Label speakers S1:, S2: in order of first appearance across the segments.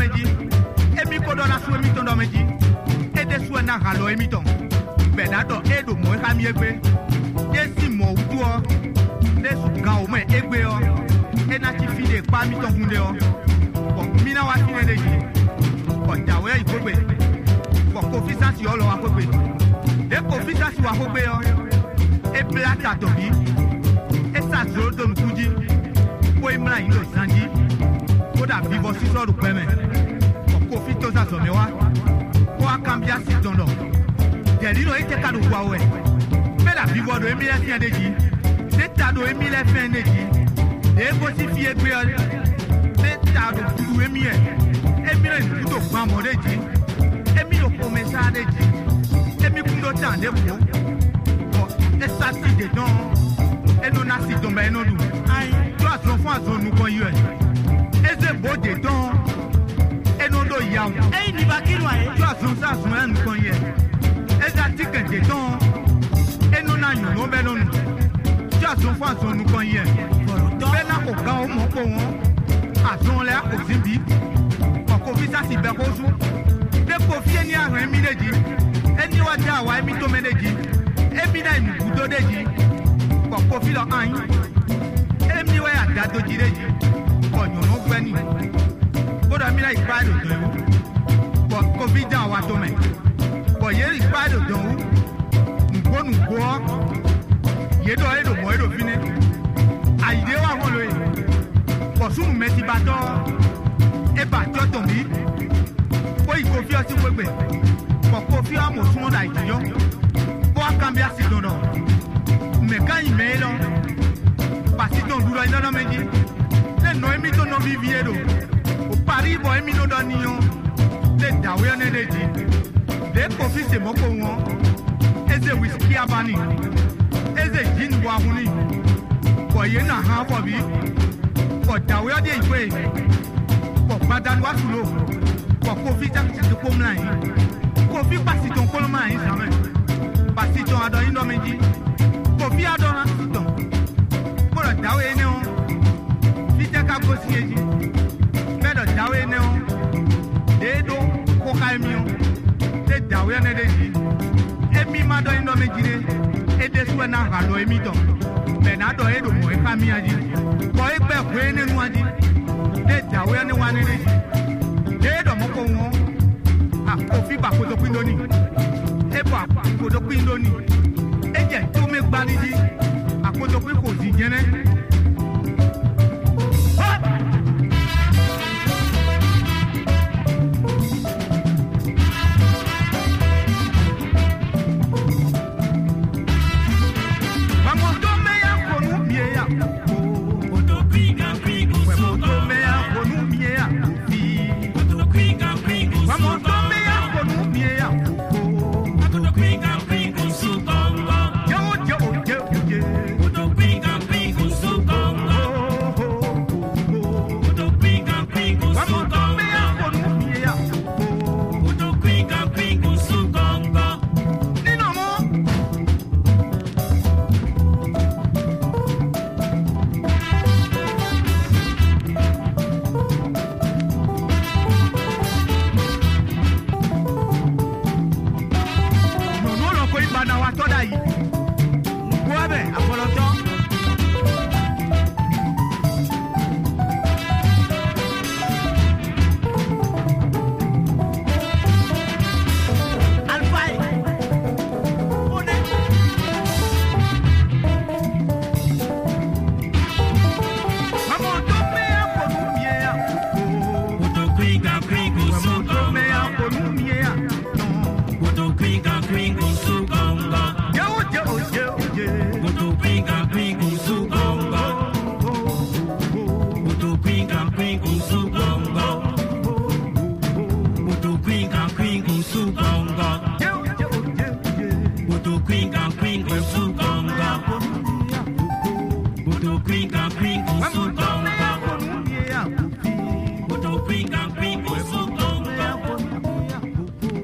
S1: meji. Emi kodona su emi tondo meji. Ede su na halo emi ton. Benado edo mo e kami egbe. Desi mo utuo. Desu gan o me egbe o. Ena ti fi de pa mi ton kunde o. Ko mina wa ti neji. Ko jawe ikogbe. Ko confidence yo lo wa kogbe. De confidence wa kogbe o. E plata to bi. E sa zo do nkuji. Ko imra yin lo sanji. Ko da vivo si so ru pe me. Ko fi to sa so me wa. Ko akambia si tondo. Derino ite kanu kwa we. Mela vivo do emi le fi neji. Deta do emi le fi neji. E go si fi egbe o. Deta do tu emi e. Emi le do pa mo deji. Emi lo komesa deji. Emi kundo tan de bo. Essa si de don. E non asi don be no du. Ai, tu azon fun azon nu kon ye. Eze bo de don. E non do ya.
S2: Ei ni bakiru aye.
S1: Tu azon sa azon en nu kon ye. Eza tiken de don. E non na yu no be no nu. Tu azon fun azon nu kon ye. Be na ko ga o mo ko won. Azon le ko zimbi. Ko visa si be ko su. De ko fi ni aran mi deji. Eni wa da wa mi to medeji. Emi na imu budo deji. Ko fi lo an. Emi we ada do jireji. Ko nyu no gbe ni. Ko da mi na ipa do do. Ko fi da wa to me. Ko ye ipa do do. Nugo. Ye do e do mo e do fine. Aide wa won lo e. Ko sunu meti ba to. E ba to to mi. Ko iko fi o si gbegbe. Ko fi amo sun da ijiyo. Cambia si dono me kai melo pasi don duro ina no meji le no emi to no viviero o pari bo emi no do niyo le dawe ne deji de ko fi se moko won eze whisky abani eze gin wa huni ko ye na ha fo bi ko dawe de ipe ko padan wa sulo ko fi ta ti ko mlan ko fi pasi ton ko ma yin samen Pasiton adon indo meji. Kofi adon asiton. Moro dawe ene on. Fite ka gosi eji. Medo dawe ene on. Dedo koka emi on. De dawe ene deji. Emi mado indo meji de. Ede suwe na halo emi ton. Benado edo mo eka mi aji. Ko ekpe kwe ene nu aji. De dawe ene wane deji. Dedo moko won. Kofi bakoto kwindoni. Eba akodo pin loni eje to me gba niji akodo pin ko si jene vamos to me ya konu mie ya odo pinga pingu so to me ya konu mie ya odo pinga pingu vamos to me ya konu mie ya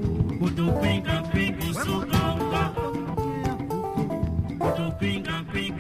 S1: Ping,